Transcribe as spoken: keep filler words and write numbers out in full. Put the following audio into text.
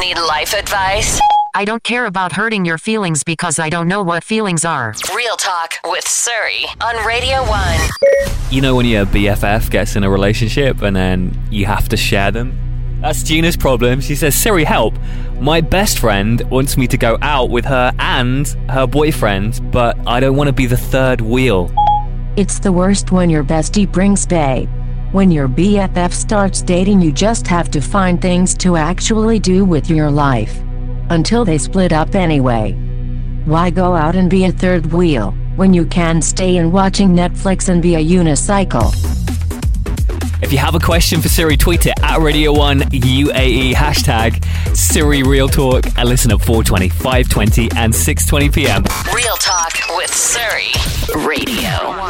Need life advice? I don't care about hurting your feelings because I don't know what feelings are. Real Talk with Surrey on Radio one. You know when your B F F gets in a relationship and then you have to share them? That's Gina's problem. She says, Siri, help. My best friend wants me to go out with her and her boyfriend, but I don't want to be the third wheel. It's the worst when your bestie brings bae. When your B F F starts dating, you just have to find things to actually do with your life. Until they split up anyway. Why go out and be a third wheel, when you can stay in watching Netflix and be a unicycle? If you have a question for Siri, tweet it at Radio one U A E, hashtag Siri Real Talk, and listen at four twenty, five twenty and six twenty p.m. Real Talk with Surrey Radio.